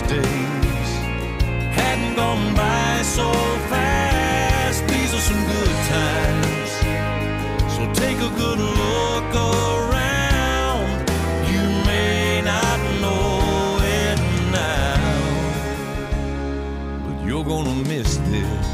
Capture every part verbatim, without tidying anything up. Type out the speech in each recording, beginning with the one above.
days hadn't gone by so fast. These are some good times, so take a good look around. You may not know it now, but you're gonna miss this.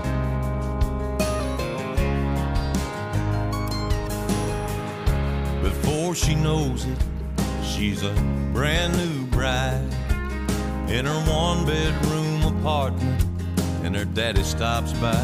Before she knows it, she's a brand new bride in her one-bedroom apartment, and her daddy stops by.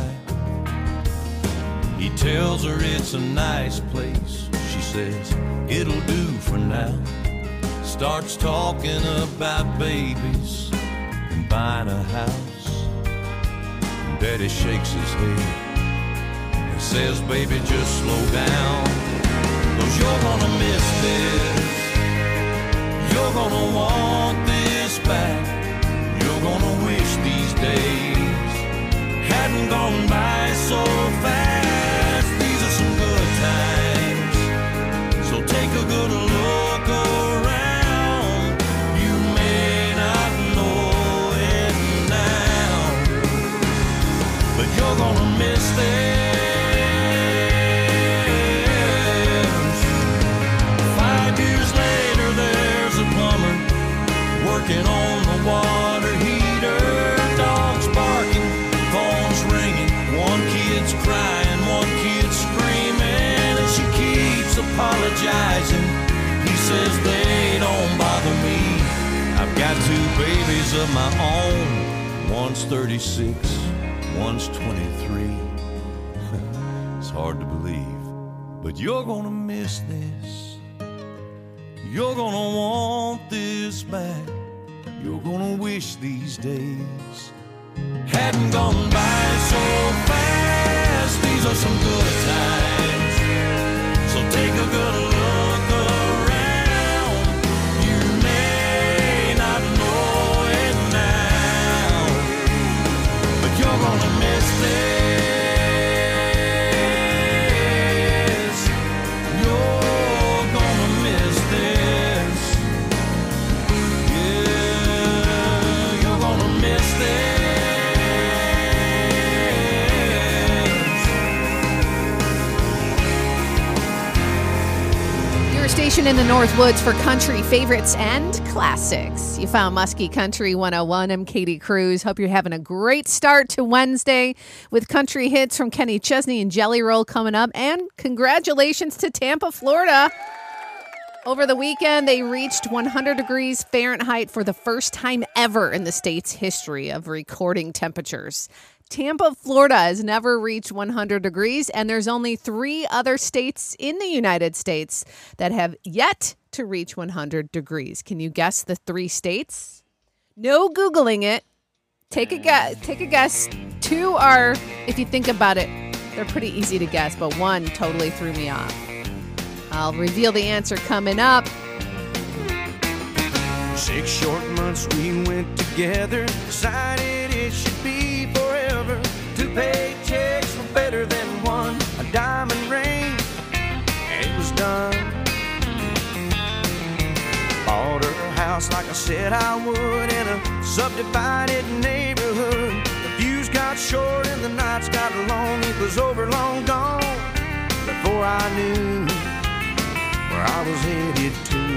He tells her it's a nice place. She says, it'll do for now. Starts talking about babies and buying a house. And Daddy shakes his head and says, baby, just slow down, 'cause you're gonna miss this. You're gonna want this back. You're gonna wish these days hadn't gone by so fast. These are some good times, so take a good look around. You may not know it now, but you're gonna miss this. Working on the water heater, dogs barking, phones ringing, one kid's crying, one kid's screaming, and she keeps apologizing. He says they don't bother me. I've got two babies of my own. One's thirty-six, one's twenty-three. It's hard to believe, but you're gonna miss this. You're gonna want this back. You're gonna wish these days hadn't gone by so fast. These are some good times, so take a good look around. You may not know it now, but you're gonna miss this. You're gonna miss this. Station in the Northwoods for country favorites and classics. You found Muskie Country one oh one. I'm Katie Cruz. Hope you're having a great start to Wednesday with country hits from Kenny Chesney and Jelly Roll coming up. And congratulations to Tampa, Florida. Over the weekend, they reached one hundred degrees Fahrenheit for the first time ever in the state's history of recording temperatures. Tampa, Florida has never reached one hundred degrees, and there's only three other states in the United States that have yet to reach one hundred degrees. Can you guess the three states? No Googling it. Take a guess. Take a guess. Two are, if you think about it, they're pretty easy to guess, but one totally threw me off. I'll reveal the answer coming up. Six short months we went together, decided it should be forever. Two paychecks were better than one, a diamond ring, and it was done. Bought her house like I said I would in a subdivided neighborhood. The views got short and the nights got long. It was over, long gone, before I knew where I was headed to.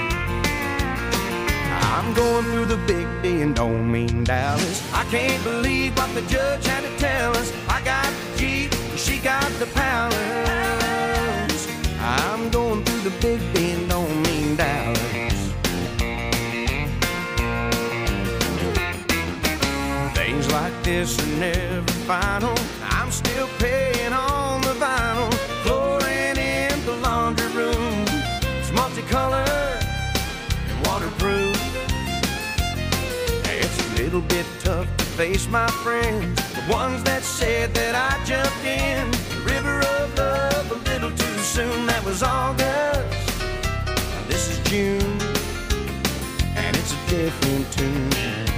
I'm going through the big D and don't mean Dallas. I can't believe what the judge had to tell us. I got the Jeep, she got the palace. I'm going through the big D and don't mean Dallas. Things like this are never final. I'm still paying on the vinyl. Flooring in the laundry room, it's multicolored and waterproof. A little bit tough to face my friends, the ones that said that I jumped in the river of love a little too soon. That was August, now this is June, and it's a different tune.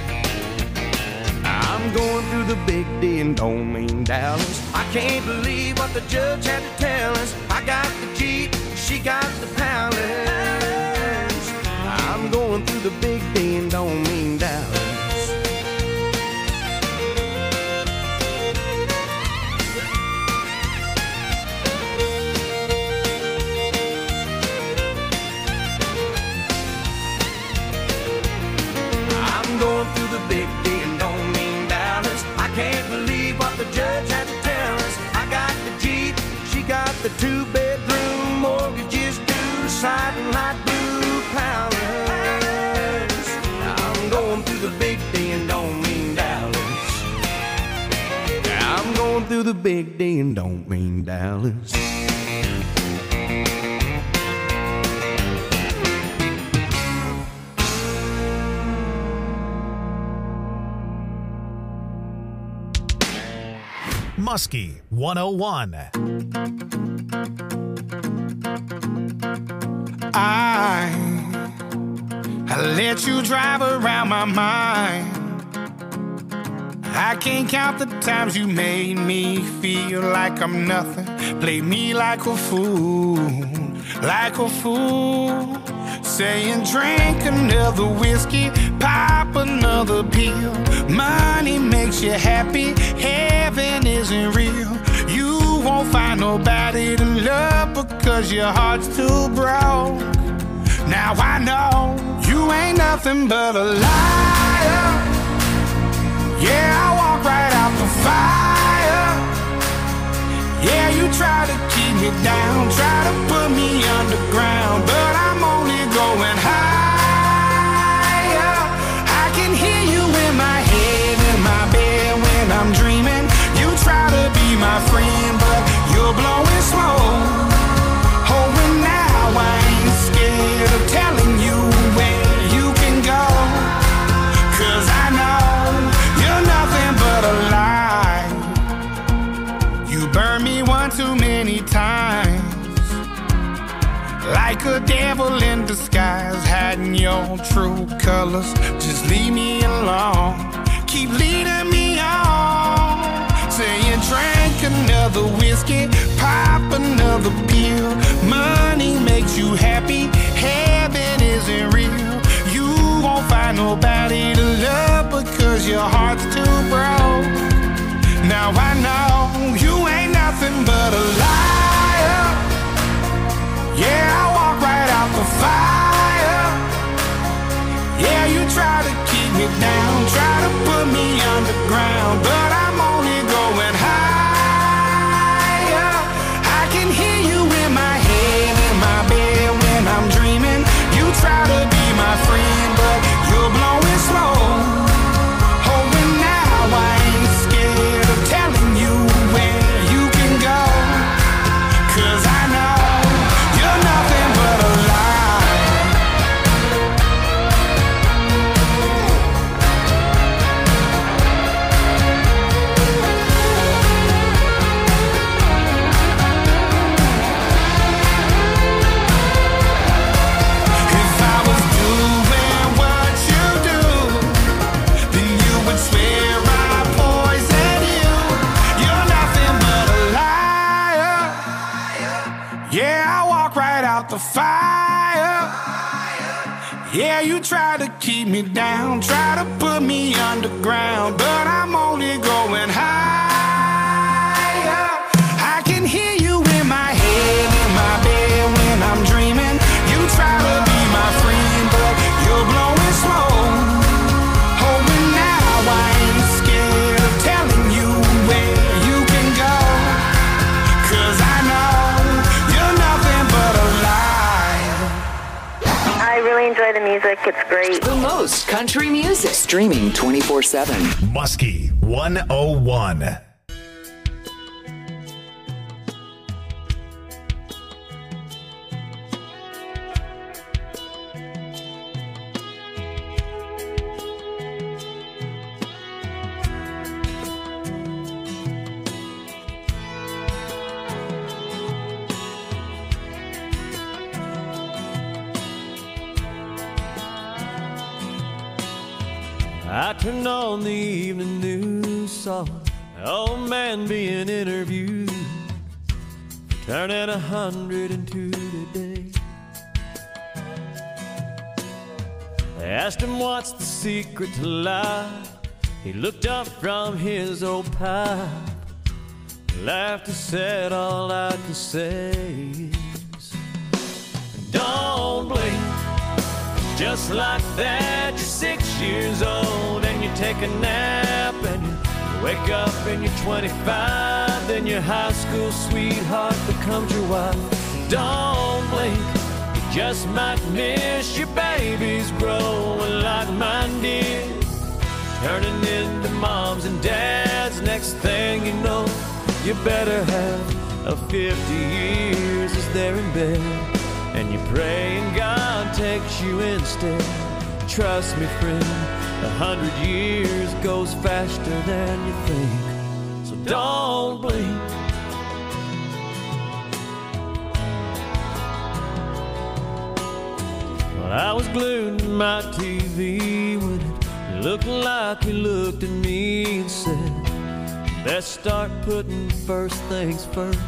I'm going through the big D and don't mean Dallas. I can't believe what the judge had to tell us. I got the Jeep, she got the palace. I'm going through the big D and don't mean Dallas. the two-bedroom mortgages due, sighting like blue palace. I'm going through the big D and don't mean Dallas. I'm going through the big D and don't mean Dallas. Muskie one oh one. I, I let you drive around my mind. I can't count the times you made me feel like I'm nothing. Played me like a fool, like a fool. Saying drink another whiskey, pop another pill. Money makes you happy, heaven isn't real. You won't find nobody to love because your heart's too broke. Now I know you ain't nothing but a liar. Yeah, I walk right out the fire. Yeah, you try to keep me down, try to put me underground, but I'm only going higher. I can hear you in my head, in my bed when I'm dreaming. You try to be my friend, but you're blowing smoke. Oh, and now I ain't scared of telling you where you can go, 'cause I know you're nothing but a lie. You burned me one too many times, like a devil in disguise, hiding your true colors. Just leave me alone, keep leading me on. Saying drink another whiskey, pop another pill. Money makes you happy, heaven isn't real. You won't find nobody to love because your heart's too broke. Now I know you ain't nothing but a liar. Yeah, I walk right out the fire. Yeah, you try to keep me down, try to put me underground, but I'm only going higher. I can hear you in my head, in my bed when I'm dreaming. You try to be my friend, but you're blowing smoke. Oh, and now I ain't scared of telling you where you can go, 'cause I know you're nothing but a lie. If I was doing what you do, then you would swear I poisoned you. You're nothing but a liar. Yeah, I walk right out the fire. Yeah, you try to keep me down, try to put me underground, but I'm only going higher. I can hear you in my head, in my bed when I'm dreaming. You try to be my friend, but you're blowing smoke. Oh, and now I ain't scared of telling you where you can go, 'cause I know you're nothing but a lie. I really enjoy the music. It's great. The most country music. Streaming twenty-four seven. Muskie one oh one. I turned on the evening news, saw an old man being interviewed, turning a hundred and two today. They asked him what's the secret to life. He looked up from his old pipe, laughed and said, all I can say is, don't blink. Just like that, you're six years old and you take a nap and you're Wake up and you're twenty-five, then your high school sweetheart becomes your wife. Don't blink, you just might miss your babies growing like mine did. Turning into moms and dads, next thing you know, you better have a fifty years as they're in bed. And you pray and God takes you instead. Trust me, friend, a hundred years goes faster than you think. So don't blink. Well, I was glued to my T V when it looked like you looked at me and said, best start putting first things first.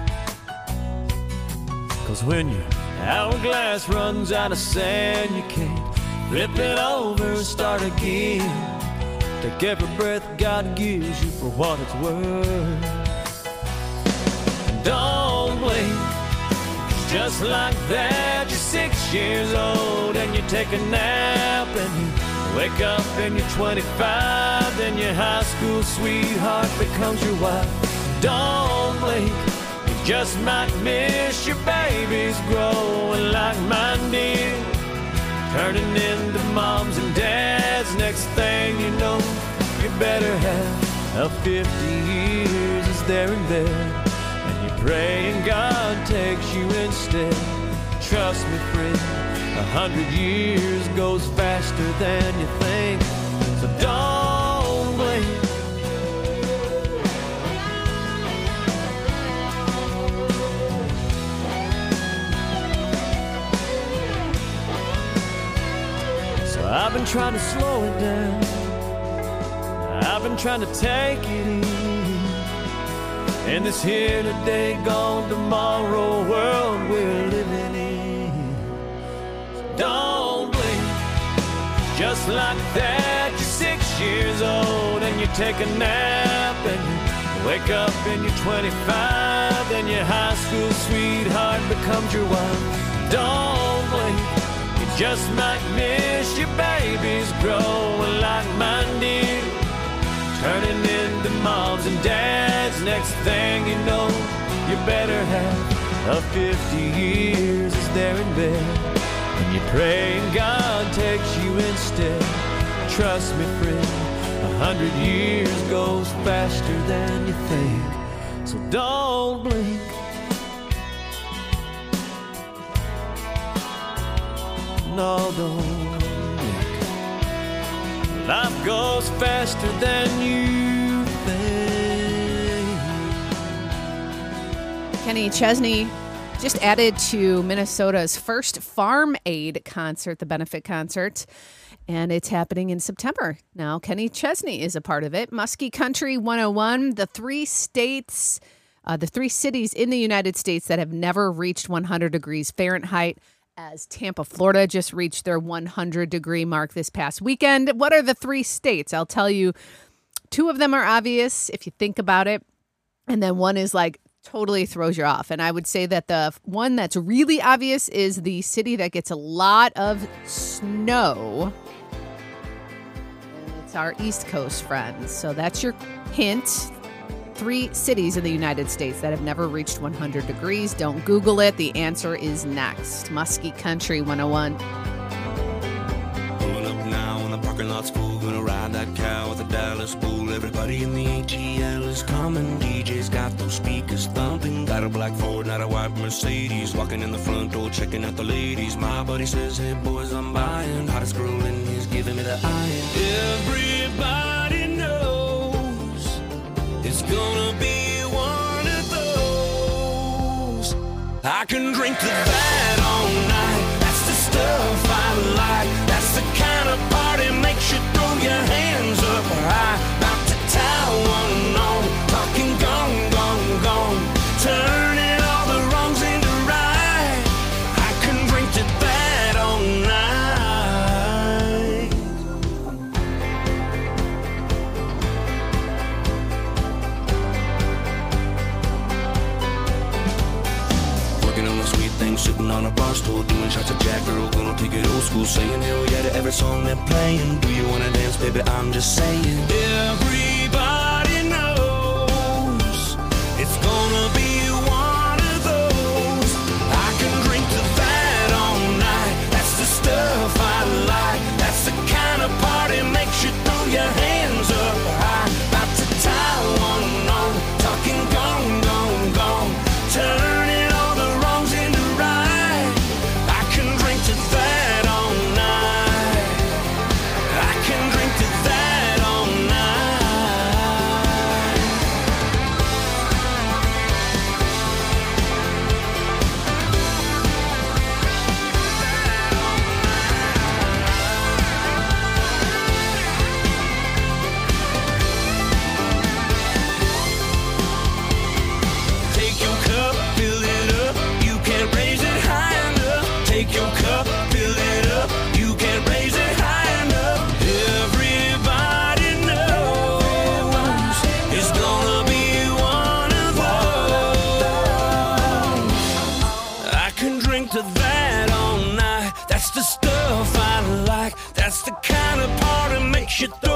Cause when your hourglass runs out of sand, you can't flip it over and start again. Take every breath God gives you for what it's worth. Don't blink, just like that, you're six years old and you take a nap and you wake up and you're twenty-five, then your high school sweetheart becomes your wife. Don't blink, you just might miss your babies growing like mine did. Turning into moms and dads, next thing you know, you better have a fifty years as they're in bed. And you pray and God takes you instead. Trust me, friend, a hundred years goes faster than you think. So don't blink. So I've been trying to slow it down. I've been trying to take it easy. In this here today, gone tomorrow world we're living in. So don't blink, just like that, you're six years old and you take a nap and you wake up and you're twenty-five, then your high school sweetheart becomes your wife. Don't blink, you just might miss your babies growing like mine did. Turning into moms and dads, next thing you know, you better have a fifty years as they're in bed. And you pray and God takes you instead. Trust me, friend, a hundred years goes faster than you think. So don't blink. No, don't. Life goes faster than you think. Kenny Chesney just added to Minnesota's first Farm Aid concert, the benefit concert, and it's happening in September. Now, Kenny Chesney is a part of it. Muskie Country one oh one, the three states, uh, the three cities in the United States that have never reached one hundred degrees Fahrenheit, as Tampa, Florida just reached their one hundred degree mark this past weekend. What are the three states? I'll tell you, two of them are obvious if you think about it. And then one is like totally throws you off. And I would say that the one that's really obvious is the city that gets a lot of snow. And it's our East Coast friends. So that's your hint. Three cities in the United States that have never reached one hundred degrees. Don't Google it. The answer is next. Muskie Country one oh one. Pulling up now in the parking lot's full. Gonna ride that cow with a Dallas bull. Everybody in the A T L is coming. D J's got those speakers thumping. Got a black Ford, not a white Mercedes. Walking in the front door, checking out the ladies. My buddy says, hey boys, I'm buying. Hottest girl in he's giving me the iron. Everybody knows it's gonna be one of those. I can drink to that all night. That's the stuff I like. That's the kind of party makes you throw your hands up high. About to towel one on, talking gone, gone, gone. Turning all the wrongs into right. I can drink to that all night. Sitting on a bar stool, doing shots of Jack, girl, gonna take it old school. Saying hell yeah to every song they're playing. Do you wanna dance, baby? I'm just saying. Everybody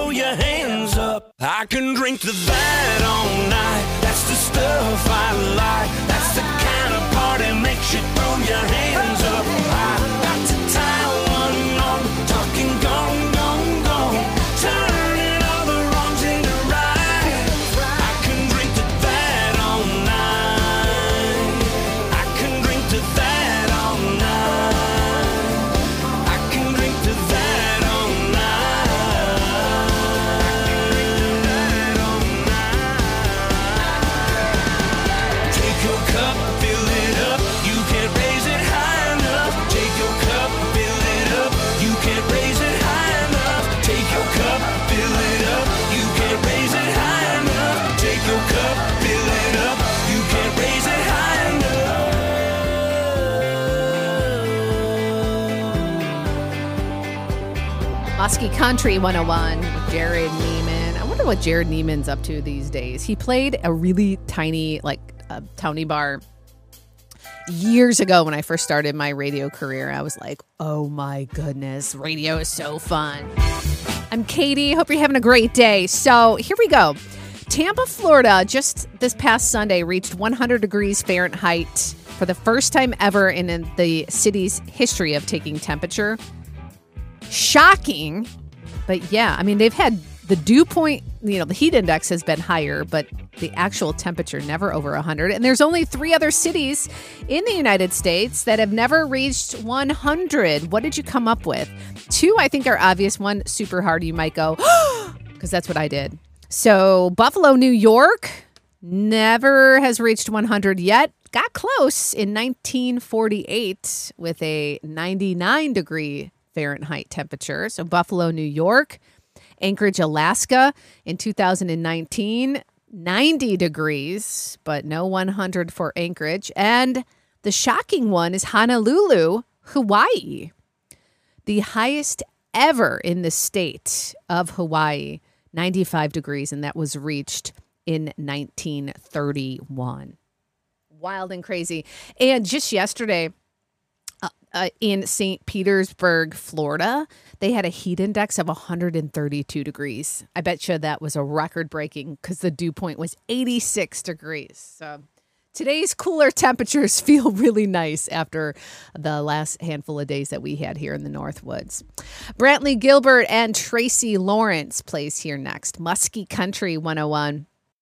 throw your hands up. I can drink to that all night. That's the stuff I like. That's the kind of party makes you throw your hands up. I got to tie one on, talking gone, gone, gone. Turning all the wrongs into right. I can drink to that all night. I can drink to that all night. I can drink to that all night. Take your cup, fill it up. You can't raise it high enough. Take your cup, fill it up. You can't raise it high enough. Take your cup, fill it up. You can't raise it high enough. Take your cup, fill it up. You can't raise it high enough. Muskie Country one oh one with Jared Neiman. I wonder what Jared Neiman's up to these days. He played a really tiny, like, uh, towny bar years ago when I first started my radio career. I was like, oh my goodness, radio is so fun. I'm Katie. Hope you're having a great day. So here we go. Tampa, Florida, just this past Sunday reached one hundred degrees Fahrenheit for the first time ever in the city's history of taking temperature. Shocking. But yeah, I mean, they've had the dew point, you know, the heat index has been higher, but the actual temperature never over one hundred. And there's only three other cities in the United States that have never reached one hundred. What did you come up with? Two, I think, are obvious. One, super hard. You might go, because that's what I did. So Buffalo, New York, never has reached one hundred yet. Got close in nineteen forty-eight with a ninety-nine degree Fahrenheit temperature. So Buffalo, New York. Anchorage, Alaska in two thousand nineteen, ninety degrees, but no one hundred for Anchorage. And the shocking one is Honolulu, Hawaii. The highest ever in the state of Hawaii, ninety-five degrees, and that was reached in nineteen thirty-one. Wild and crazy. And just yesterday, uh, uh, in Saint Petersburg, Florida, they had a heat index of one hundred thirty-two degrees. I bet you that was a record breaking because the dew point was eighty-six degrees. So today's cooler temperatures feel really nice after the last handful of days that we had here in the Northwoods. Brantley Gilbert and Tracy Lawrence plays here next. Muskie Country one oh one.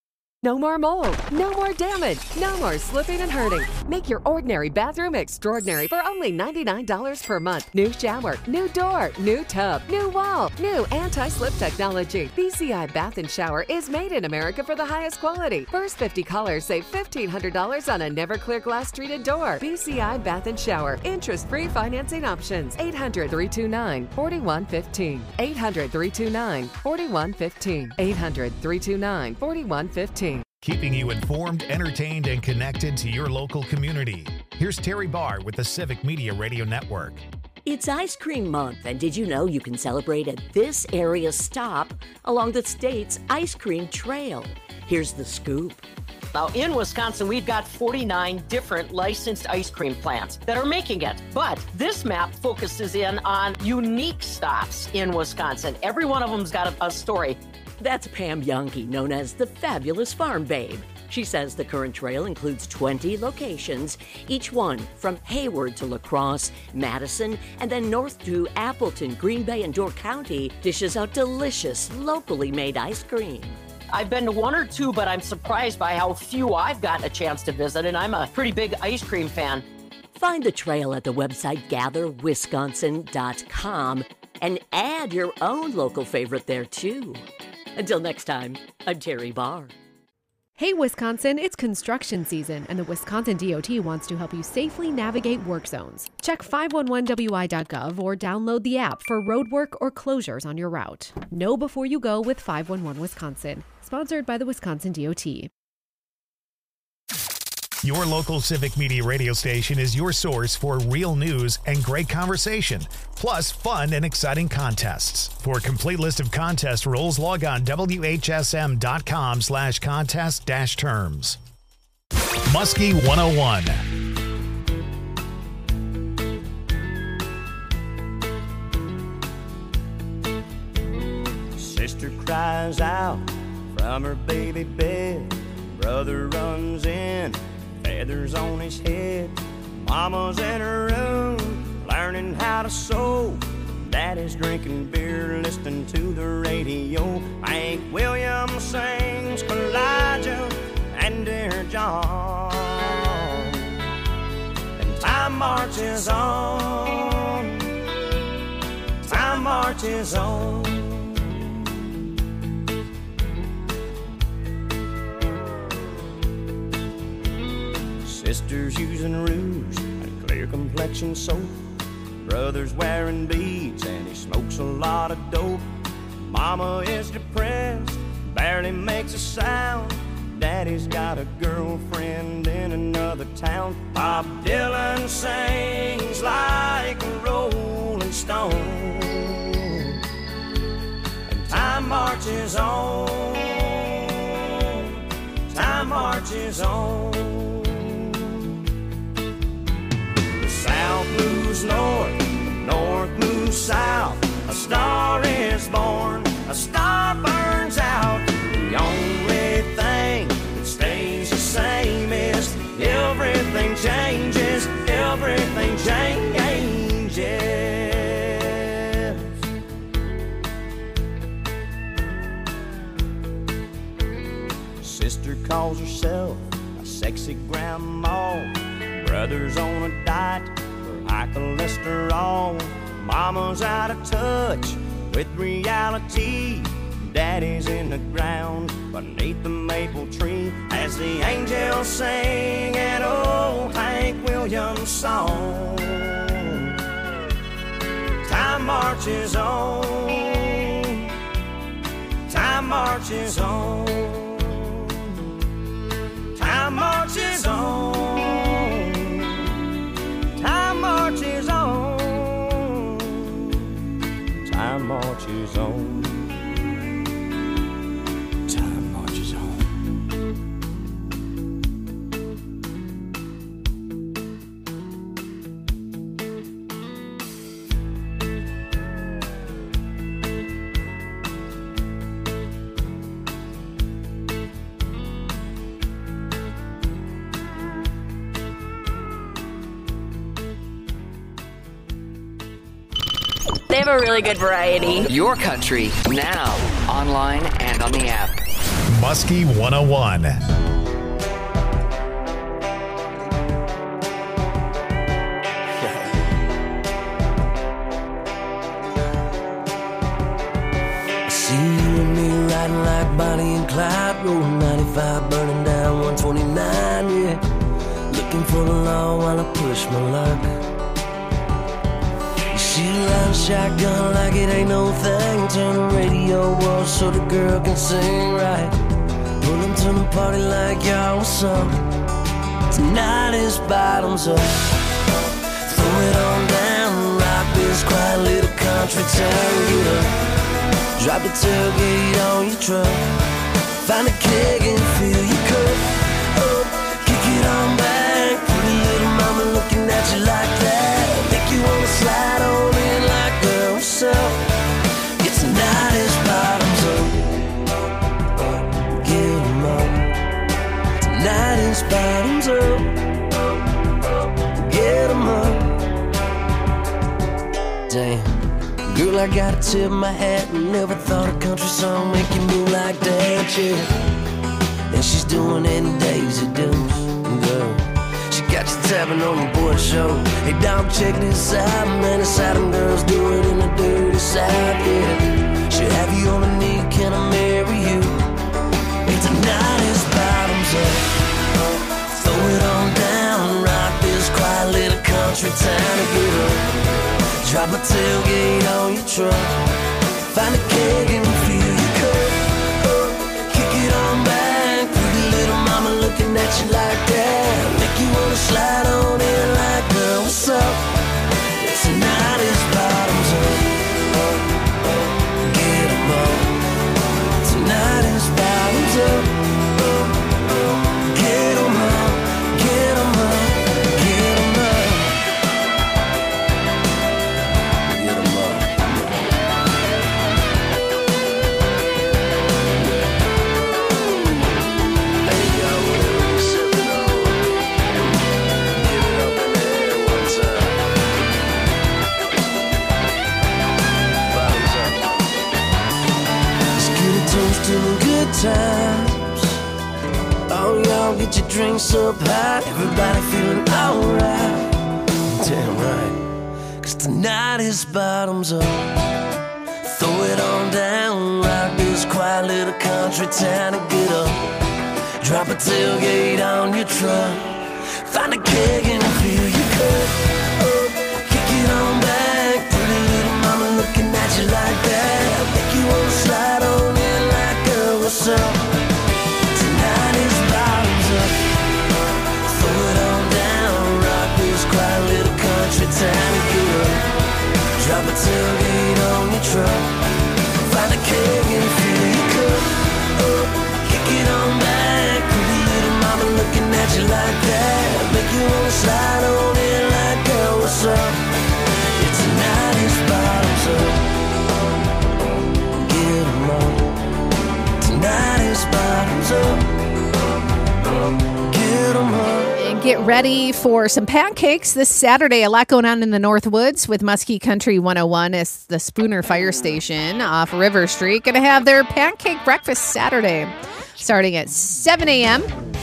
No more mold, no more damage, no more slipping and hurting. Make your ordinary bathroom extraordinary for only ninety-nine dollars per month. New shower, new door, new tub, new wall, new anti-slip technology. B C I Bath and Shower is made in America for the highest quality. First fifty callers save fifteen hundred dollars on a Never-Clear glass treated door. B C I Bath and Shower. Interest-free financing options. eight hundred, three two nine, four one one five. eight hundred, three two nine, four one one five. eight hundred, three two nine, four one one five. Keeping you informed, entertained, and connected to your local community. Here's Terry Barr with the Civic Media Radio Network. It's Ice Cream Month, and did you know you can celebrate at this area stop along the state's ice cream trail? Here's the scoop. Now, in Wisconsin, we've got forty-nine different licensed ice cream plants that are making it. But this map focuses in on unique stops in Wisconsin. Every one of them's got a, a story. That's Pam Yonke, known as the Fabulous Farm Babe. She says the current trail includes twenty locations, each one from Hayward to La Crosse, Madison, and then north to Appleton, Green Bay, and Door County dishes out delicious, locally made ice cream. I've been to one or two, but I'm surprised by how few I've gotten a chance to visit, and I'm a pretty big ice cream fan. Find the trail at the website gather wisconsin dot com and add your own local favorite there, too. Until next time, I'm Terry Barr. Hey Wisconsin, it's construction season, and the Wisconsin D O T wants to help you safely navigate work zones. Check five one one W I dot gov or download the app for road work or closures on your route. Know before you go with five one one Wisconsin, sponsored by the Wisconsin D O T. Your local Civic Media radio station is your source for real news and great conversation, plus fun and exciting contests. For a complete list of contest rules, log on W H S M dot com slash contest dash terms. Muskie one oh one. Sister Sister cries out from her baby bed. Brother runs in, feathers on his head. Mama's in her room, learning how to sew. Daddy's drinking beer, listening to the radio. Hank Williams sings Elijah and Dear John. And time marches on, time marches on. Sisters using rouge and clear complexion soap. Brother's wearing beads and he smokes a lot of dope. Mama is depressed, barely makes a sound. Daddy's got a girlfriend in another town. Bob Dylan sings like a rolling stone. And time marches on, time marches on. South moves north, north moves south. A star is born, a star burns out. The only thing that stays the same is everything changes, everything changes. Sister calls herself a sexy grandma. Brother's on a diet for high cholesterol. Mama's out of touch with reality. Daddy's in the ground beneath the maple tree as the angels sing an old Hank Williams song. Time marches on, time marches on, time marches on. Time marches on, time marches on, time marches on. They have a really good variety. Your country, now, online and on the app. Muskie one oh one. See you and me riding like Bonnie and Clyde, rolling ninety-five, burning down one twenty-nine, yeah. Looking for the law while I push my luck. She ride a shotgun like it ain't no thing. Turn the radio off so the girl can sing right. Pull them to the party like y'all was some. Tonight is bottoms up. Throw it on down, rock this quiet little country town. Get up, drop the tailgate on your truck. Find a keg and fill your cup. Up, kick it on back. Pretty little mama looking at you like that. Make you wanna slide on in like girl, what's up? Yeah, tonight is bottoms up. Get 'em up. Tonight is bottoms up. Get 'em up. Damn, girl, I gotta tip my hat. Never thought a country song make you move like that, yeah. And she's doing it in Daisy Dukes, girl. Got you tapping on your boy show. Hey, dog, check this out, man. It's how them girls do it in the dirty south, yeah. Should have you on a knee, can I marry you? Hey, tonight is bottoms up. Throw it on down, rock this quiet little country town to get up. Drop a tailgate on your truck. Find a keg and fill your cup. Kick it on back, pretty little mama looking at you like that. Make you wanna slide on in like, girl, what's up? Tonight is bottoms up. Get 'em up. Tonight is bottoms up. Get 'em up. Get 'em up. Get 'em up. Get 'em up. doing good times. Oh, y'all get your drinks up high, everybody feeling alright. Damn right, cause tonight is bottoms up. Throw it on down, rock this quiet little country town and get up. Drop a tailgate on your truck, find a keg and fill your cup up. Kick it on back, pretty little mama looking at you like that. Make you wanna slide on in like, girl, what's up? Tonight is bottoms up. Throw it on down, rock this quiet little country town and get up. Drop a tailgate on your truck, find a keg and fill your cup up. Kick it on back, pretty little mama looking at you like that. Make you wanna slide on in like, girl, what's up? It's tonight is bottoms up. Get 'em on. Tonight is bottoms up. Get 'em up. And get ready for some pancakes this Saturday. A lot going on in the North Woods with Muskie Country one oh one. It's the Spooner Fire Station off River Street. Going to have their pancake breakfast Saturday starting at seven a.m.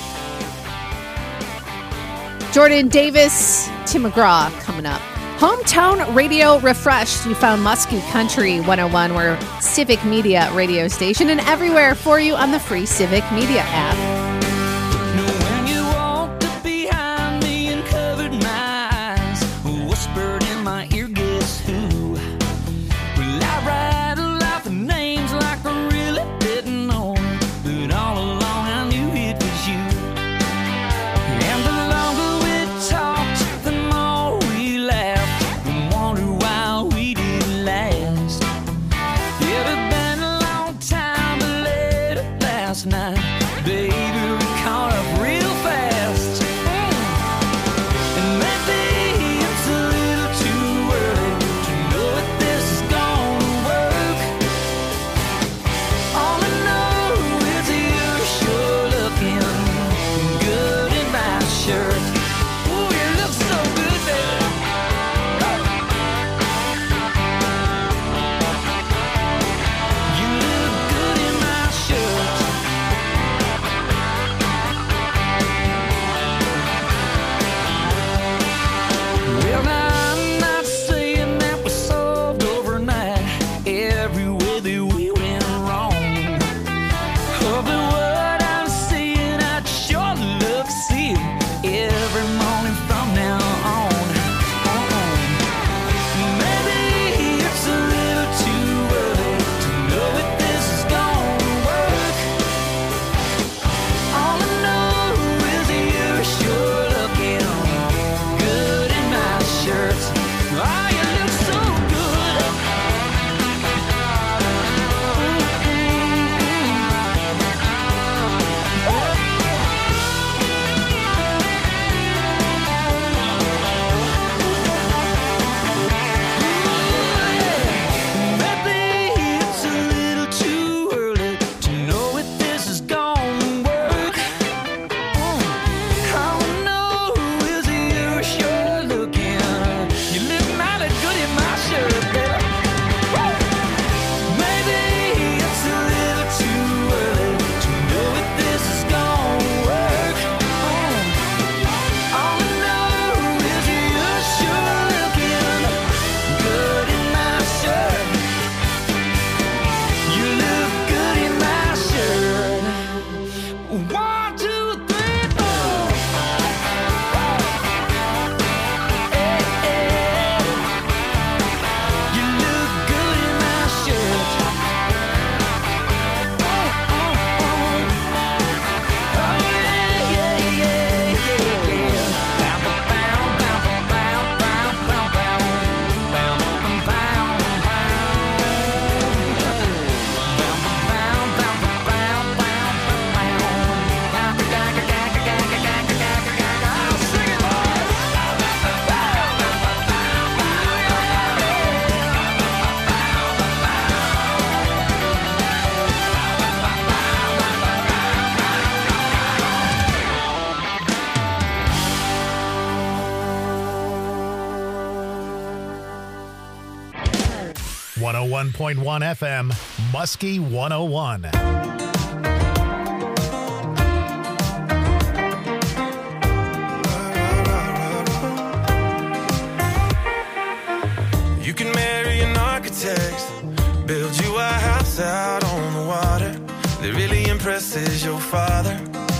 Jordan Davis, Tim McGraw coming up. Hometown Radio Refreshed. You found Muskie Country one oh one. We're Civic Media radio station and everywhere for you on the free Civic Media app. When you walked up behind me and covered my eyes, whispered in my ear, guess who? Well, I rattled off the names like I really didn't know, but all along I knew it was you. And the longer we talked, the more we laughed and wondered why we didn't last. It had been a long time, but later last night, baby, we caught up real fast. And maybe it's a little too early to know if this is gonna work. All I know is you're sure looking good in my shirt. Ooh, you look so good, baby. You look good in my shirt. Well, now I'm not saying that we solved overnight every way that we went wrong. Oh, but what I'm seeing, I'd sure love to see it every morning from now on. Uh-uh. Maybe it's a little too early to know if this is gonna work. All I know is you're sure looking good in my shirt. Oh, you look so good. Maybe it's a little too early to know if this is gonna work. All I know is you're sure looking. You look mighty good in my shirt, baby. Maybe it's a little too early to know if this is gonna work. All I know is you're sure looking good in my shirt. You look good in my shirt. One, two, three, four. Hey, hey. You look good in my shirt. Oh, oh, oh. Oh, yeah, yeah, yeah, yeah, yeah. Bow, bow, bow, bow, bow, bow, bow. Bow, bow, bow, one oh one point one F M, Muskie one oh one. You can marry an architect, build you a house out on the water that really impresses your father.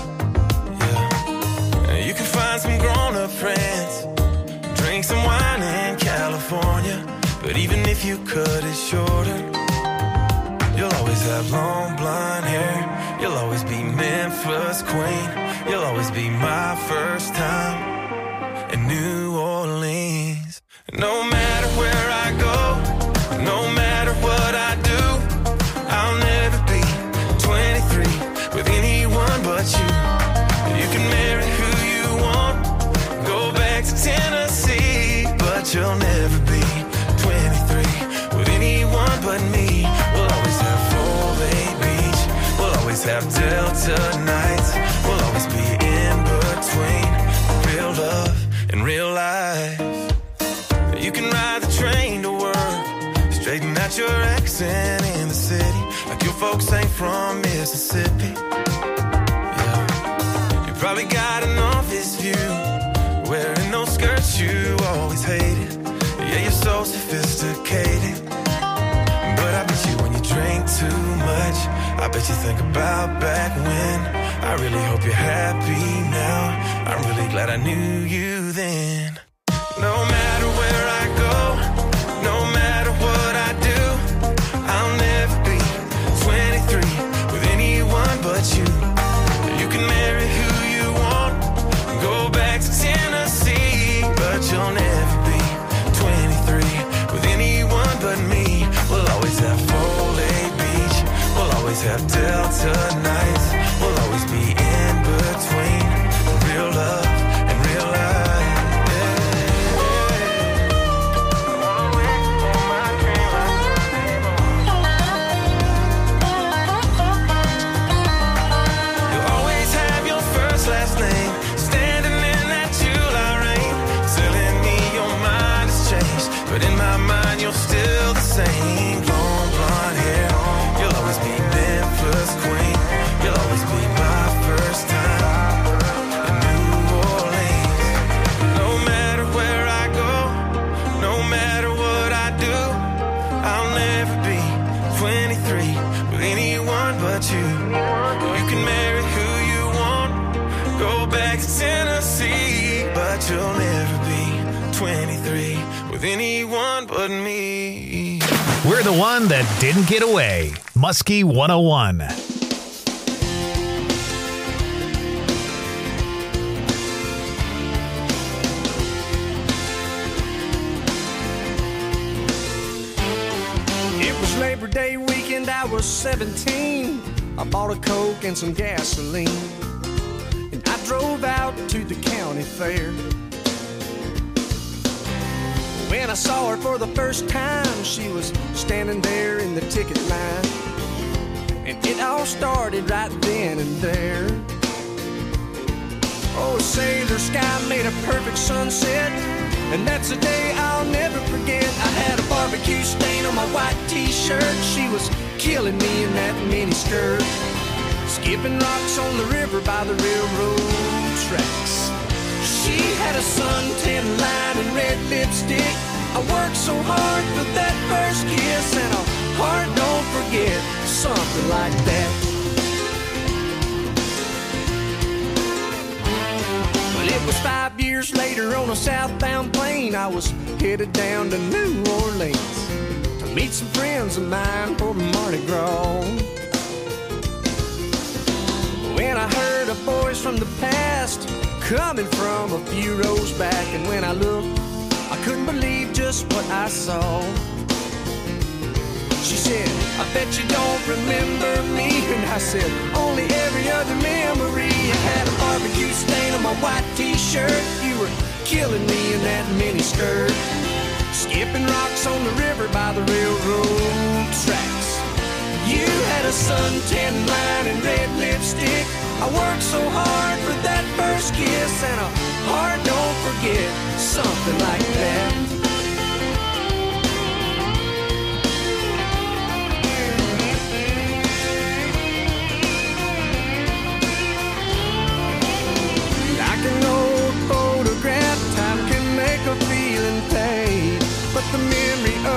Yeah. You can find some grown-up friends, drink some wine in California, but even if you cut it shorter, you'll always have long blonde hair. You'll always be Memphis queen. You'll always be my first time in New Orleans. No matter where I go, no matter what I do, I'll never be twenty-three with anyone but you. You can marry who you want, go back to Tennessee, but you'll never be twenty-three with anyone but me. We'll always have Full Bay Beach, we'll always have Delta nights, we'll always be in between real love and real life. You can ride the train to work, straighten out your accent in the city, like your folks ain't from Mississippi. Yeah. You probably got an office view, wearing those skirts you always hated. Yeah, you're so sophisticated, but I bet you when you drink too much, I bet you think about back when. I really hope you're happy now, I'm really glad I knew you then. No matter where I go, no matter what I do, I'll never be twenty-three with anyone but you. You can marry who you want, go back to Tennessee, but you'll never be twenty-three with anyone but me. We'll always have Full Bay Beach, we'll always have Delta nights, we'll always be in between real love and real life. Last name, standing in that July rain, telling me your mind has changed, but in my mind you're still the same. Long blonde hair, you'll always be Memphis queen, you'll always be my first time in New Orleans. No matter where I go, no matter what I do, I'll never be twenty-three with anyone but you. You can marry who you want, go back to Tennessee, but you'll never be twenty-three with anyone but me. We're the one that didn't get away. Muskie one oh one. It was Labor Day weekend, I was seventeen. I bought a Coke and some gasoline, I drove out to the county fair. When I saw her for the first time, she was standing there in the ticket line, and it all started right then and there. Oh, sailor sky made a perfect sunset, and that's a day I'll never forget. I had a barbecue stain on my white t-shirt, she was killing me in that mini skirt, skipping rocks on the river by the railroad tracks. She had a suntan line and red lipstick. I worked so hard for that first kiss, and a heart don't forget something like that. Well, it was five years later on a southbound plane. I was headed down to New Orleans to meet some friends of mine for Mardi Gras. When I heard a voice from the past coming from a few rows back, and when I looked, I couldn't believe just what I saw. She said, I bet you don't remember me, and I said, only every other memory. I had a barbecue stain on my white t-shirt, you were killing me in that mini skirt, skipping rocks on the river by the railroad tracks. You had a suntan line and red lipstick. I worked so hard for that first kiss, and a heart don't forget something like that. Like an old photograph, time can make a feeling fade, but the memory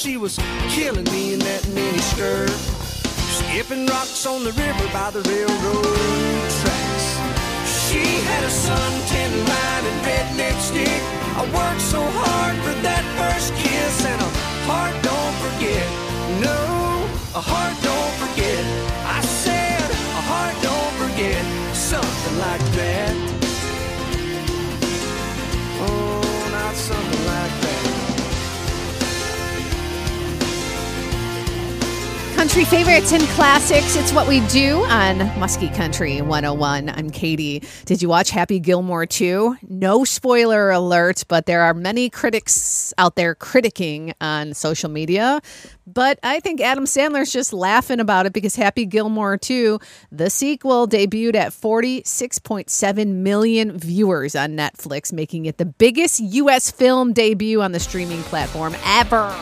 she was killing me in that mini skirt. Skipping rocks on the river by the railroad tracks. She had a suntan line and red lipstick. I worked so hard for that first kiss, and a heart don't forget. No, a heart don't forget. I said a heart don't forget. Something like that. Oh, not something like that. Country favorites and classics. It's what we do on Muskie Country one oh one. I'm Katie. Did you watch Happy Gilmore two? No spoiler alert, but there are many critics out there critiquing on social media. But I think Adam Sandler's just laughing about it because Happy Gilmore two, the sequel, debuted at forty-six point seven million viewers on Netflix, making it the biggest U S film debut on the streaming platform ever.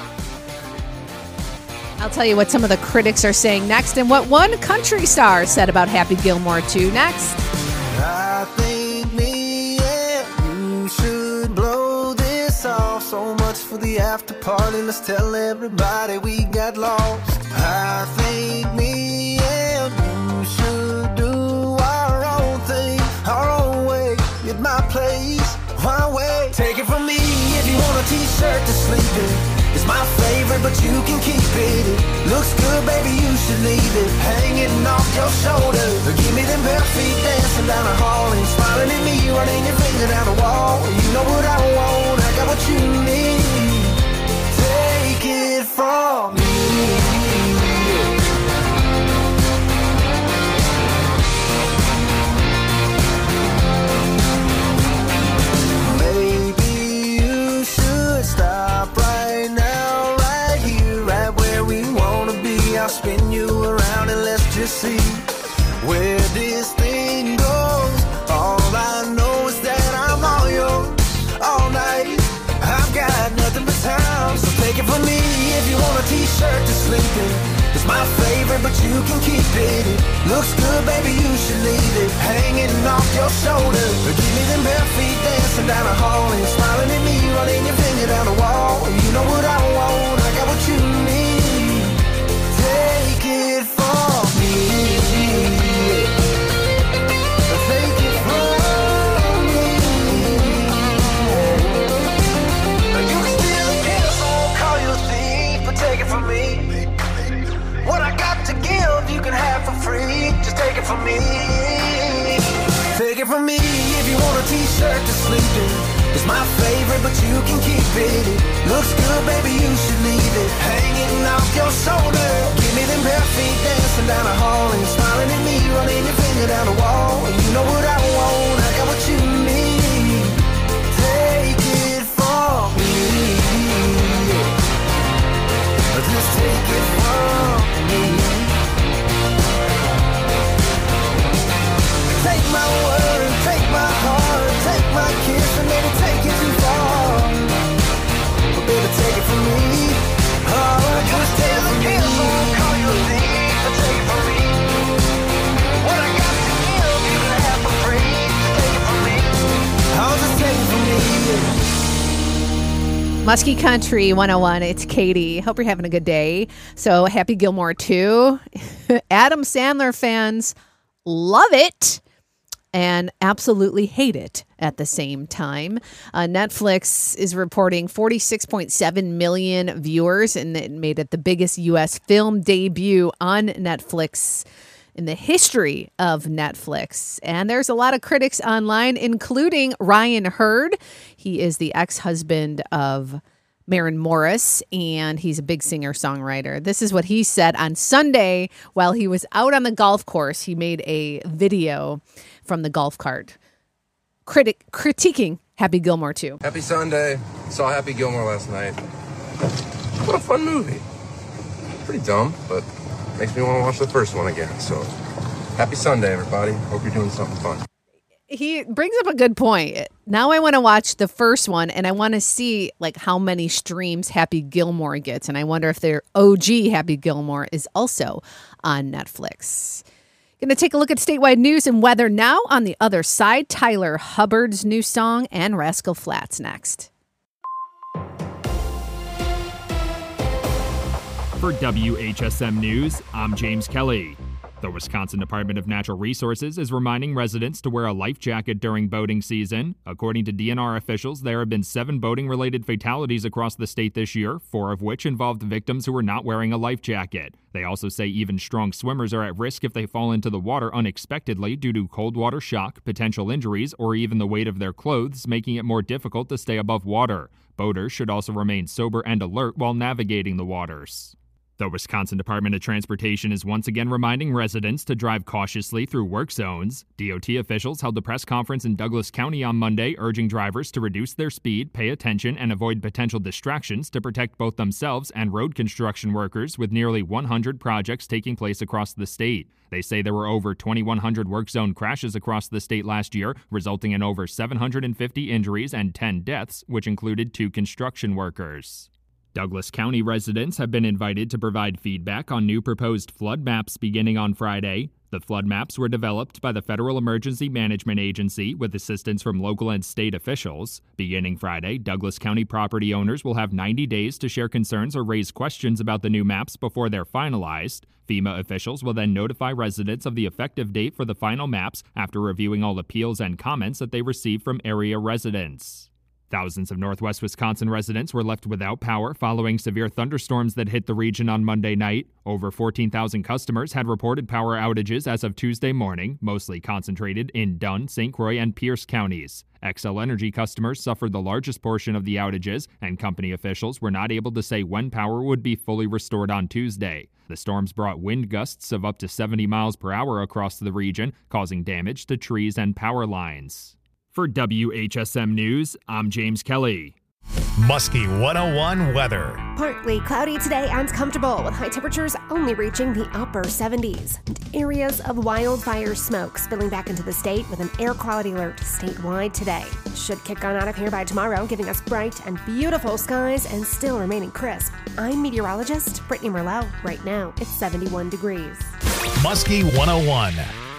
I'll tell you what some of the critics are saying next and what one country star said about Happy Gilmore two next. I think me and you should blow this off. So much for the after party. Let's tell everybody we got lost. I think me and you should do our own thing, our own way, at my place, my way. Take it from me if you want a t-shirt to sleep in. It's my favorite, but you can keep it. It looks good, baby, you should leave it hanging off your shoulder. Give me them bare feet dancing down the hall and smiling at me, running your finger down the wall. You know what I want, I got what you need. Take it from me. Maybe you should stop right now, right here, right where we wanna be. I'll spin you around and let's just see where this thing goes. All I know is that I'm all yours all night. I've got nothing but time, so take it from me if you want a t-shirt to sleep in. It's my favorite, but you can keep it. It looks good, baby, you should leave it hanging off your shoulder. Give me them bare feet dancing down the hall and smiling at me, running your finger down the wall. You know what I want, I got what you need. Take it from me. Take it from me. You can still get us, I won't call you a thief, but take it from me. What I got to give, you can have for free. Just take it from me. Take it from me if you want a t-shirt to sleep in. It's my favorite, but you can keep it. It looks good, baby, you should leave it hanging off your shoulder. Give me them bare feet dancing down the hall and smiling at me, running your finger down the wall. You know what I want, I got what you need. Take it from me. Just take it from me. Take my word, take my heart, take my kiss, and maybe take it too far. But baby, take it from me. Oh, just take it from me. I won't call you a thief, but take it from me. What I got to give, you can have for free. Just take it from me. I'll just take it from me. Muskie Country one oh one, it's Katie. Hope you're having a good day. So, Happy Gilmore two. Adam Sandler fans love it and absolutely hate it at the same time. Uh, Netflix is reporting forty-six point seven million viewers, and it made it the biggest U S film debut on Netflix in the history of Netflix. And there's a lot of critics online, including Ryan Hurd. He is the ex-husband of Maren Morris, and he's a big singer-songwriter. This is what he said on Sunday while he was out on the golf course. He made a video from the golf cart critic critiquing Happy Gilmore two. Happy Sunday. Saw Happy Gilmore last night. What a fun movie. Pretty dumb, but makes me want to watch the first one again. So, happy Sunday, everybody. Hope you're doing something fun. He brings up a good point. Now I want to watch the first one, and I want to see like how many streams Happy Gilmore gets. And I wonder if their O G Happy Gilmore is also on Netflix. Going to take a look at statewide news and weather now. On the other side, Tyler Hubbard's new song and Rascal Flatts next. For W H S M News, I'm James Kelly. The Wisconsin Department of Natural Resources is reminding residents to wear a life jacket during boating season. According to D N R officials, there have been seven boating-related fatalities across the state this year, four of which involved victims who were not wearing a life jacket. They also say even strong swimmers are at risk if they fall into the water unexpectedly due to cold water shock, potential injuries, or even the weight of their clothes, making it more difficult to stay above water. Boaters should also remain sober and alert while navigating the waters. The Wisconsin Department of Transportation is once again reminding residents to drive cautiously through work zones. D O T officials held a press conference in Douglas County on Monday, urging drivers to reduce their speed, pay attention, and avoid potential distractions to protect both themselves and road construction workers, with nearly one hundred projects taking place across the state. They say there were over twenty-one hundred work zone crashes across the state last year, resulting in over seven hundred fifty injuries and ten deaths, which included two construction workers. Douglas County residents have been invited to provide feedback on new proposed flood maps beginning on Friday. The flood maps were developed by the Federal Emergency Management Agency with assistance from local and state officials. Beginning Friday, Douglas County property owners will have ninety days to share concerns or raise questions about the new maps before they're finalized. FEMA officials will then notify residents of the effective date for the final maps after reviewing all appeals and comments that they receive from area residents. Thousands of Northwest Wisconsin residents were left without power following severe thunderstorms that hit the region on Monday night. Over fourteen thousand customers had reported power outages as of Tuesday morning, mostly concentrated in Dunn, Saint Croix, and Pierce counties. Xcel Energy customers suffered the largest portion of the outages, and company officials were not able to say when power would be fully restored on Tuesday. The storms brought wind gusts of up to seventy miles per hour across the region, causing damage to trees and power lines. For W H S M News, I'm James Kelly. Muskie one oh one weather. Partly cloudy today and comfortable, with high temperatures only reaching the upper seventies. And areas of wildfire smoke spilling back into the state with an air quality alert statewide today. Should kick on out of here by tomorrow, giving us bright and beautiful skies and still remaining crisp. I'm meteorologist Brittany Merlot. Right now, it's seventy-one degrees. Muskie one oh one.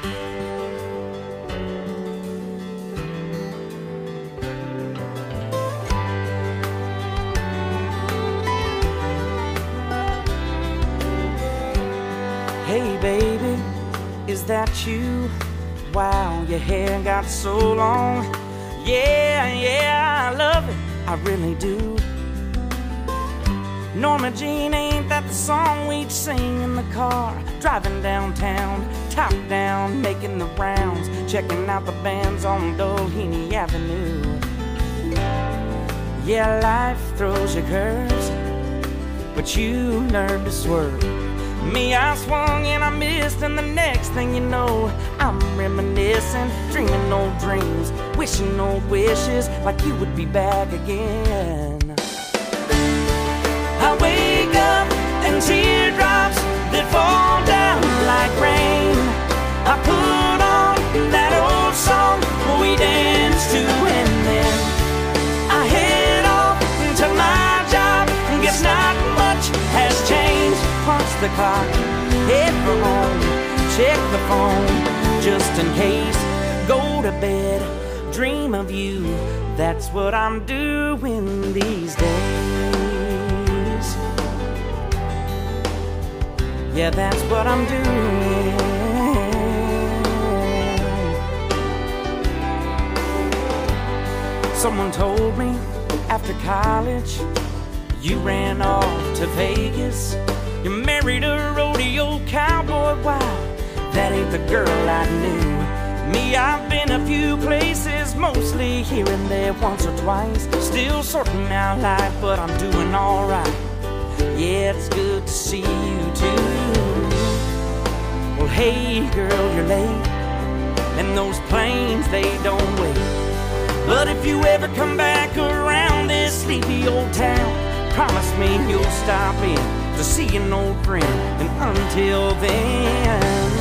Hey baby, is that you? Wow, your hair got so long. Yeah, yeah, I love it, I really do. Norma Jean, ain't that the song we'd sing in the car? Driving downtown, top down, making the rounds, checking out the bands on Doheny Avenue. Yeah, life throws you curves, but you learn to swerve. Me, I swung and I missed, and the next thing you know, I'm reminiscing, dreaming old dreams, wishing old wishes, like you would be back again. I wake up and teardrops that fall down like rain. I put on that old song we danced to, and then I head off to my job. Guess not much has changed. Punch the clock, head for home, check the phone, just in case. Go to bed, dream of you. That's what I'm doing these days. Yeah, that's what I'm doing. Someone told me after college you ran off to Vegas. You married a rodeo cowboy, wow, that ain't the girl I knew. Me, I've been a few places, mostly here and there, once or twice. Still sorting out life, but I'm doing alright. Yeah, it's good to see you too. Well, hey girl, you're late, and those planes, they don't wait. But if you ever come back around this sleepy old town, promise me you'll stop in to see an old friend, and until then,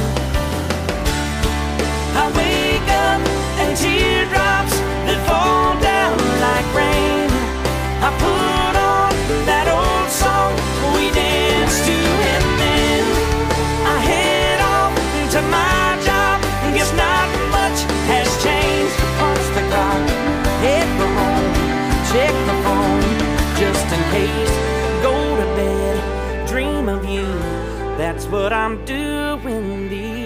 I wake up and teardrops that fall down like rain. I put on that old song we danced to, and then I head off to my job. Guess not much has changed. Punch the clock, head for home, check the phone, just in case. Go to bed, dream of you. That's what I'm doing these.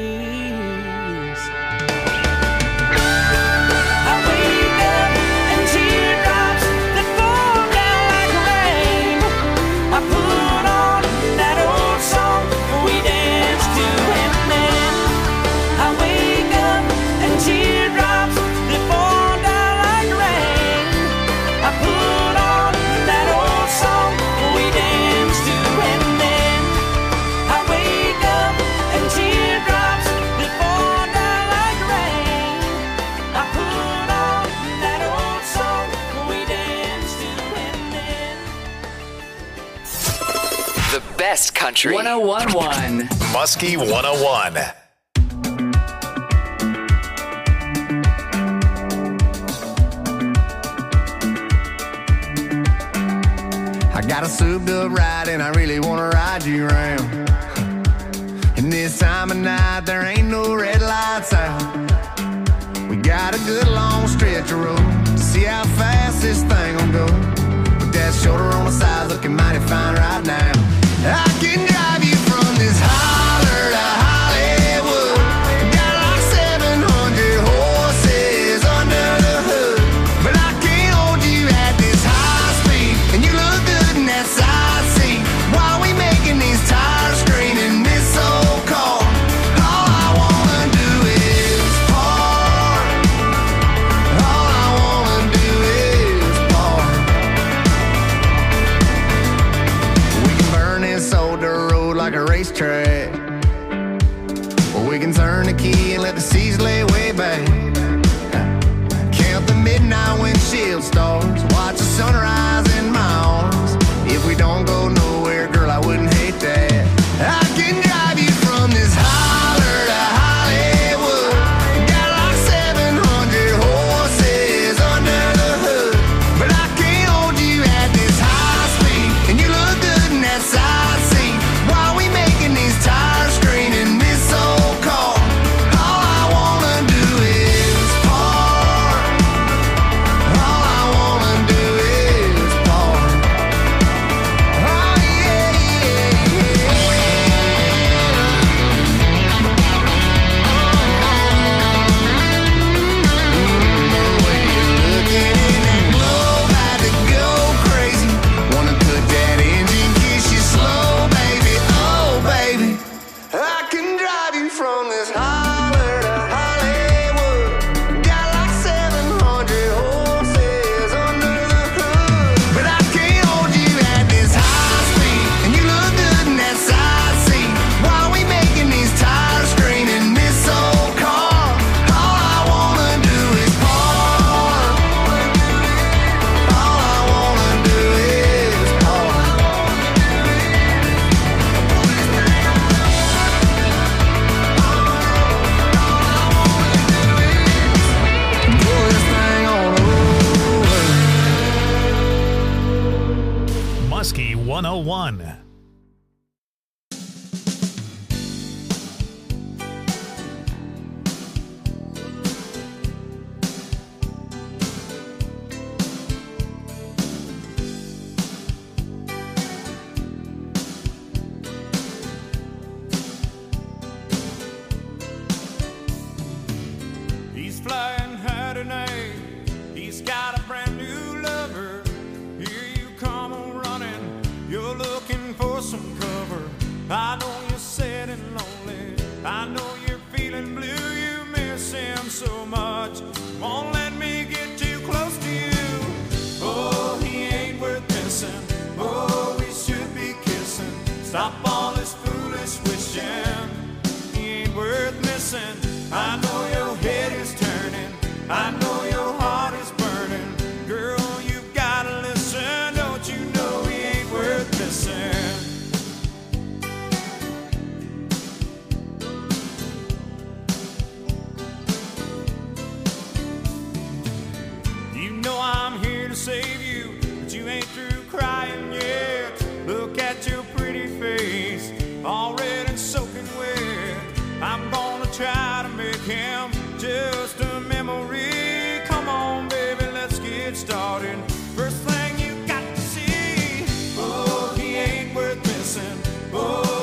I wake up and teardrops that fall down like rain. I put on that old song we danced to, and then I wake up and teardrops that fall down like rain. I put on that old song we danced to, and then I wake up and teardrops that fall down like rain. I put on that old song we danced to, and then The best country. one oh one point one. Muskie one oh one. I got a souped up ride and I really wanna ride you around. And this time of night there ain't no red lights out. We got a good long stretch of road to see how fast this thing gon' go. With that shoulder on the side looking mighty fine right now. I can drive you from this holler to Hollywood. Got like seven hundred horses under the hood. But I can't hold you at this high speed. And you look good in that side seat. While we making these tires scream in this old car. All I wanna do is park. All I wanna do is park. We can burn this old dirt road like a racetrack. Or we can turn the key and let the seas lay way back. Count the midnight windshield stars. Watch the sunrise in my arms. If we don't go nowhere, girl, I wouldn't hate that. I can drive you from this holler to Hollywood. Got like seven hundred horses under the hood. But I can't hold you at this high speed. And you look good in that side seat. While we making these tires scream in this old car. All I wanna do is park. All I wanna do is park. Oh yeah, yeah, The way you're looking in that globe had to go crazy. Wanna put that engine, kiss you slow, baby. Oh, baby. I can drive you from this holler to Hollywood. Got like seven hundred horses under the hood. But I can't hold you at this high speed. And you look good in that side seat. While we making these tires scream in this old car. All I wanna do is park. All I wanna do is park. Pull this thing on over. Muskie one oh one. He's flying high tonight. He's got a brand new lover. Here you come on running. You're looking for some cover. I know you're sad and lonely. I know you're feeling blue. You miss him so much. Won't let me get too close to you. Oh, he ain't worth missing. Oh, we should be kissing. Stop all this foolish wishing. He ain't worth missing. I know your head is turning. I know your heart is burning. Girl, you gotta listen. Don't you know he ain't worth missing? You know I'm here to save you, but you ain't through crying yet. Look at your pretty face, all red and soaking wet. I'm gonna try to make him just a memory. Come on, baby, let's get started. First thing you got to see, oh, he ain't worth missing. Oh,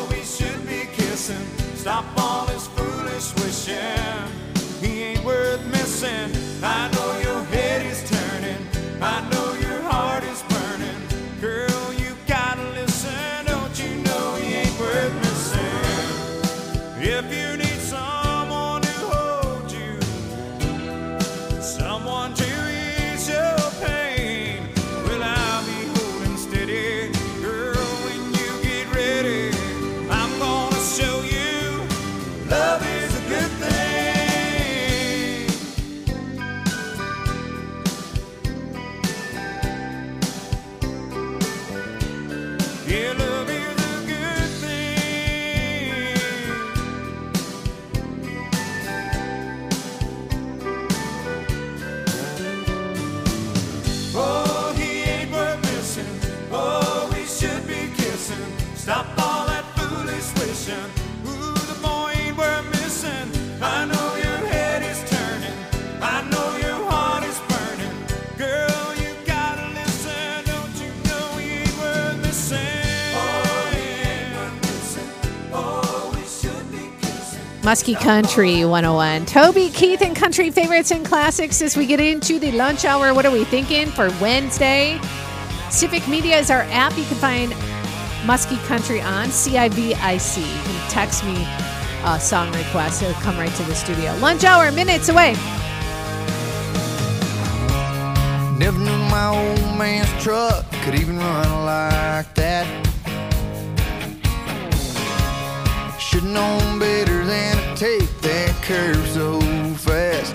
Oh, we should be kissing. Stop all that foolish wishing. Ooh, the boy ain't worth missing. I know your head is turning. I know your heart is burning. Girl, you gotta listen. Don't you know he ain't worth missing? Oh, he ain't worth missing. Oh, we should be kissing. Muskie Country one oh one. Toby, Keith, and Country Favorites and Classics as we get into the lunch hour. What are we thinking for Wednesday? Civic Media is our app. You can find Muskie Country on C I V I C. You can text me a song request. It'll come right to the studio. Lunch hour, minutes away. Never knew my old man's truck could even run like that. Should've known better than to take that curve so fast.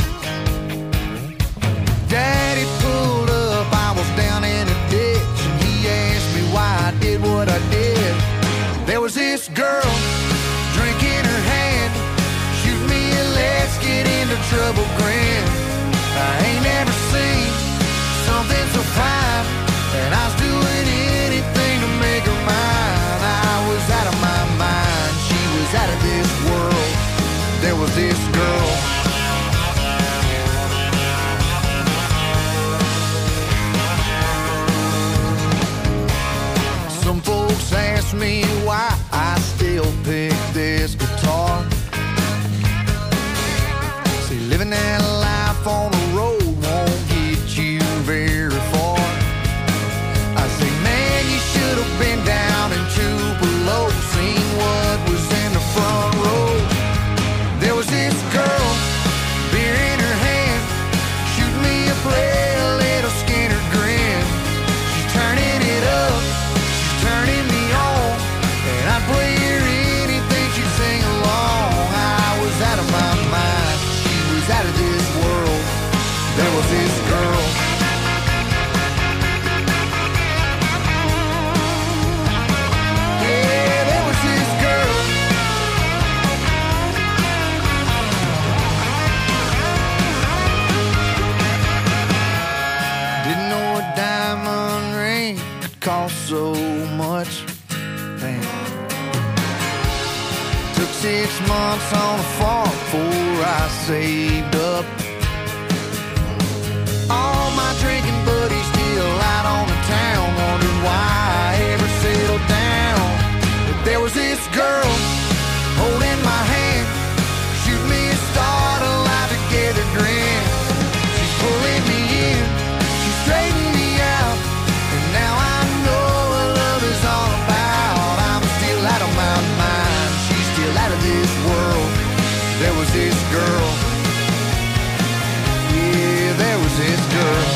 Daddy pulled up, I was down in a ditch, and he asked me why I did what I did. There was this girl, drink in her hand, shoot me a let's get into trouble grin. I ain't never seen something so fine, and I was doing anything to make her mine. I was out of my mind, she was out of this world. There was this girl. Some folks ask me why I still pick this guitar. See, living that life on the road won't get you very far. I say, man, you should have been down in Tupelo, seen what was in the front row. There was this girl, beer in her hand, shoot me a play, a little Skinner grin. She's turning it up, she's turning me on, and I'd play her anything she'd sing along. I was out of my mind, she was out of this world. There was this girl. Yeah, there was this girl. Didn't know a diamond ring could cost so much. Damn. Took six months on a farm before I saved up. All my drinking buddies still out on the town, wondered why I ever settled down. But there was this girl holding my hand, shoot me a start, a life together grin. She's pulling me in, she's straightening me out, and now I know what love is all about. I'm still out of my mind, she's still out of this world. There was this girl. Yeah, there was this girl.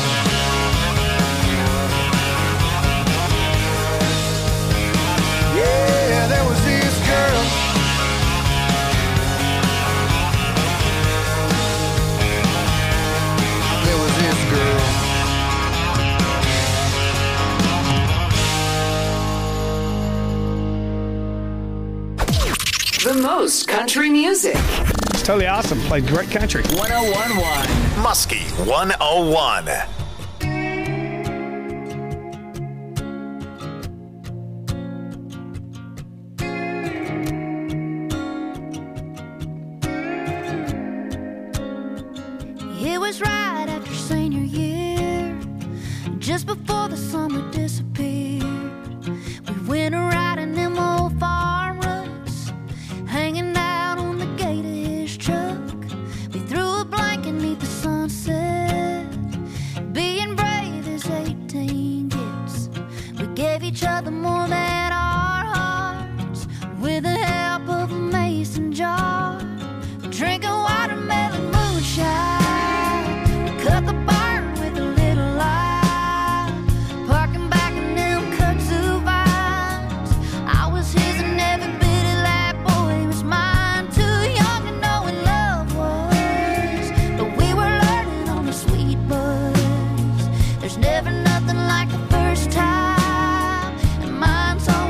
Yeah, there was this girl. There was this girl. The most country music. It's totally awesome. Played great country. one oh one point one. Muskie one oh one. It was right after senior year, just before the summer disappeared. We went a riding them old farm ruts, hanging out on the gate of his truck. We threw a blanket neath the sunset, being brave as eighteen gets. We gave each other more than our hearts, with the help of a mason jar, drinking watermelon moonshine. Cut the barn with a little light, parking back in them kudzu vines. I was his and every bit of that boy was mine. Too young to know what love was, but we were learning on the sweet buzz. There's never nothing like the first time, and mine's always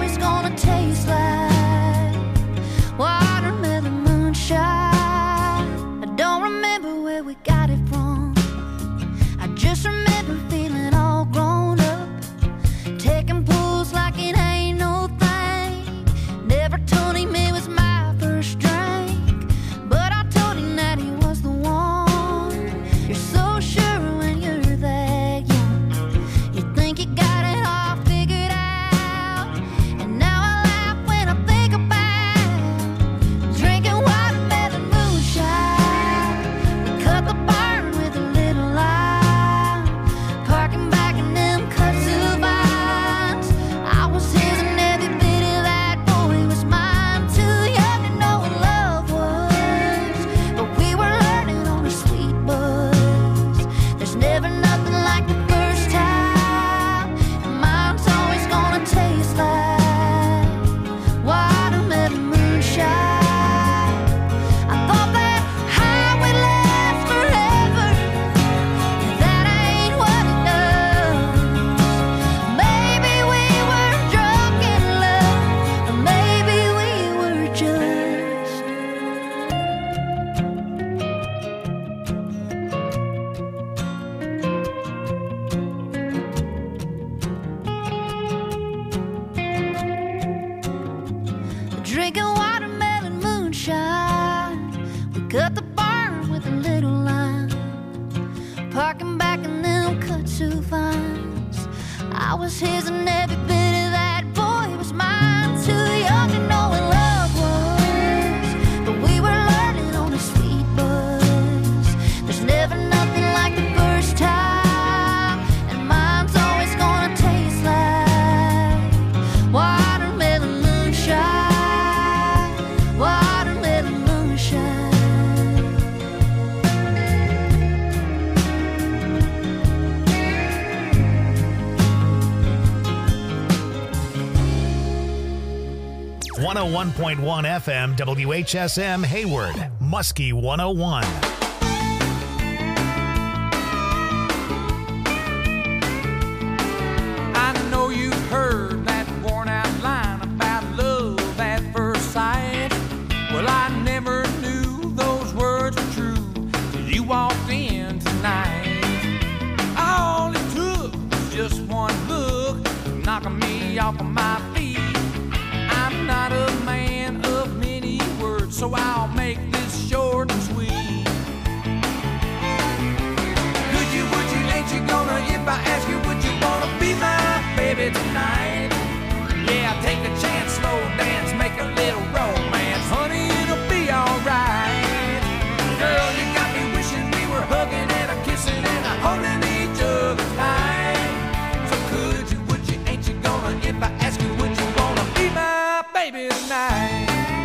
I was his and every bit of that boy was mine. Too young to know what love was, but we were learning on a sweet buzz. There's never nothing like the first time, and mine's always gonna taste like watermelon moonshine, watermelon moonshine. one oh one point one F M W H S M Hayward, Muskie one oh one. I know you've heard that worn out line about love at first sight. Well, I never knew those words were true till you walked in tonight. All it took was just one look, knocking me off of my feet. I'm not a man of many words, so I'll make this short and sweet. Could you, would you, ain't you gonna, if I ask you, would you wanna be my baby tonight? Yeah, take a chance, slow dance, make a little romance. Honey, it'll be alright. Girl, you got me wishing we were hugging and a kissing and a holding each other tight. So could you, would you, ain't you gonna, if I ask you, would you wanna be my baby tonight?